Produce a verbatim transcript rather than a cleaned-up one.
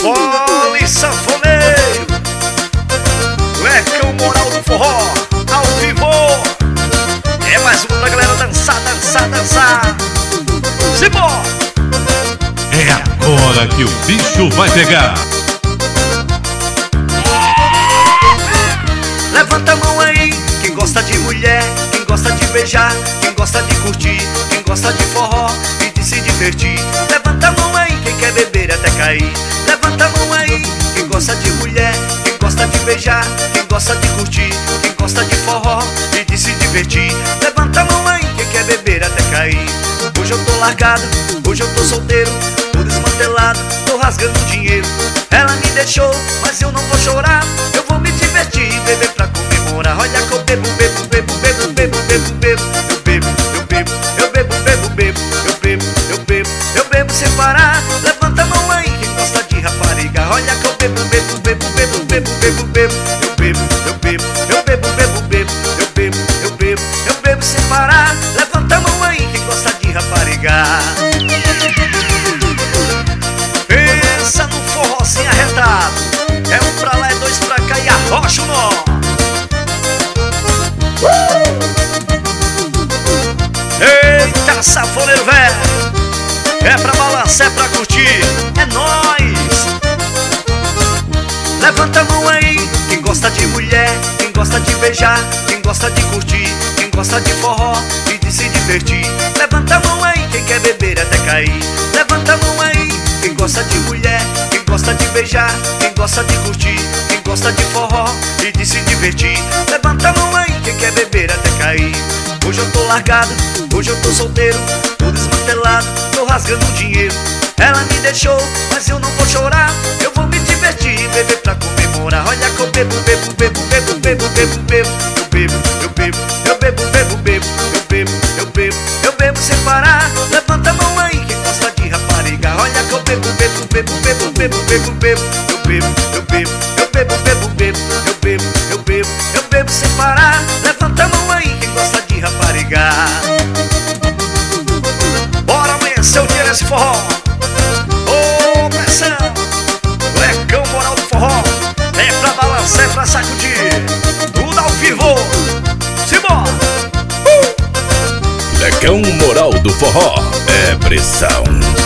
Fole sanfoneiro, Lecão Moral do Forró, ao vivo. É mais uma pra galera dançar, dançar, dançar. Simbora! É agora que o bicho vai pegar. Levanta a mão aí, quem gosta de mulher, quem gosta de beijar, quem gosta de curtir, quem gosta de forró e de se divertir. Levanta a mão aí, quem quer beber até cair. Levanta a mão aí, quem gosta de mulher, quem gosta de beijar, quem gosta de curtir, quem gosta de forró e de se divertir. Levanta a mão aí, quem quer beber até cair. Hoje eu tô largado, hoje eu tô solteiro, tô desmantelado, tô rasgando dinheiro. Ela me deixou, mas eu não vou chorar, eu vou me divertir, beber pra comemorar. Olha que eu bebo, bebo, bebo, bebo, bebo, bebo, bebo. Eu bebo, eu bebo, eu bebo, bebo, bebo. Eu bebo, eu bebo, eu bebo sem parar. Levanta a mão aí, quem gosta de rapariga. Olha que eu bebo, bebo, bebo, bebo, bebo, bebo, bebo. Eu bebo, eu bebo, eu bebo, bebo, bebo. Eu bebo, eu bebo, eu bebo sem parar. Levanta a mão aí, quem gosta de rapariga. Pensa no forró sem arretado. É um pra lá, é dois pra cá e arrocha o nó. Eita, sanfoneiro velho, é pra balançar, é pra curtir, é nóis. Levanta a mão aí, quem gosta de mulher, quem gosta de beijar, quem gosta de curtir, quem gosta de forró e de se divertir. Levanta a mão aí, quem quer beber até cair. Levanta a mão aí, quem gosta de mulher, quem gosta de beijar, quem gosta de curtir, quem gosta de forró e de se divertir. Levanta a mão aí, quem quer beber até cair. Hoje eu tô largado, hoje eu tô solteiro, tô desmantelado, tô rasgando dinheiro. Ela me deixou, mas eu não vou chorar, eu vou me divertir, beber pra comemorar. Olha que eu bebo, bebo, bebo, bebo, bebo, bebo, bebo. Eu bebo, eu bebo, eu bebo, bebo, bebo. Eu bebo, eu bebo, eu bebo sem parar. Levanta a mão aí, quem gosta de rapariga. Olha que eu bebo, bebo, bebo, bebo, bebo, bebo, bebo. Eu bebo, eu bebo, eu bebo, bebo, bebo. Eu bebo, eu bebo, eu bebo sem parar. Levanta a mão aí, quem gosta de rapariga. Bora amanhecer o dia nesse forró. Ô, pressão, Lecão Moral do Forró, é pra balançar, é pra sacudir, tudo ao vivo. Simbora! Uh! Lecão Moral do Forró é pressão.